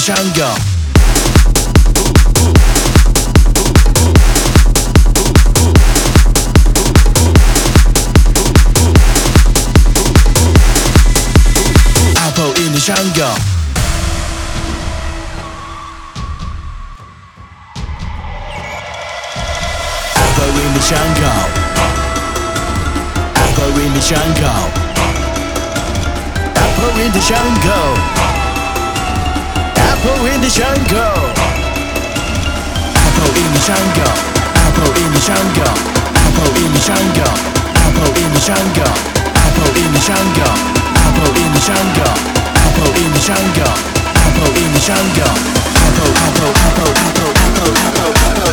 香港。Apple in the 香港。Apple in the 香港。Apple in the 香港。Apple in the 香港。Apple in the 香港。Apple in the 香港。Apple in the 香港。Apple in the 香港。Apple in the 香港。Apple in the 香港。Apple in the 香港。Apple in the 香港。Apple in the 香港。Apple Apple Apple Apple Apple Apple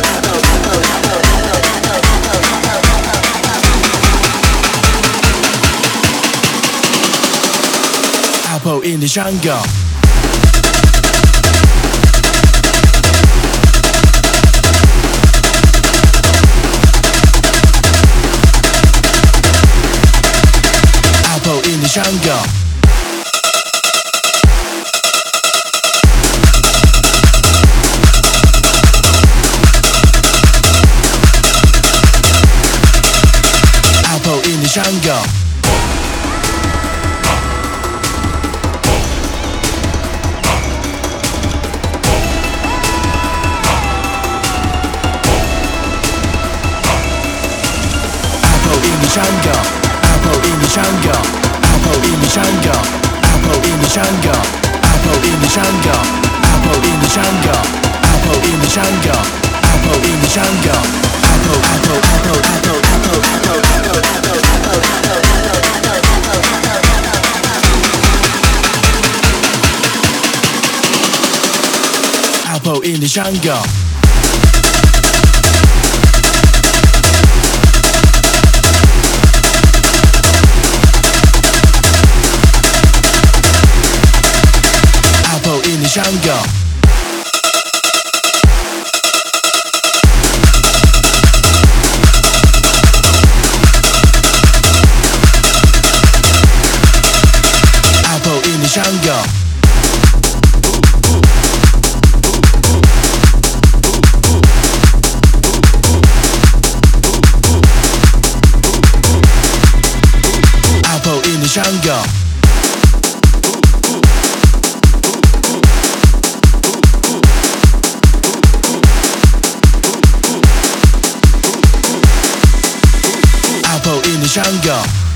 Apple in the 香港。Apple in the 香港。Apple in the 香港。香港 Apple in the 香港 Apple in the 香港 Apple in the 香港 Apple in the 香港 Apple in the 香港 Apple in the 香港 Apple in the 香港 Apple Apple Apple Apple Apple Apple Apple in the 香港。Apple in the 香港。Apple in the 香港。Apple in the 香港。Apple in the 香港。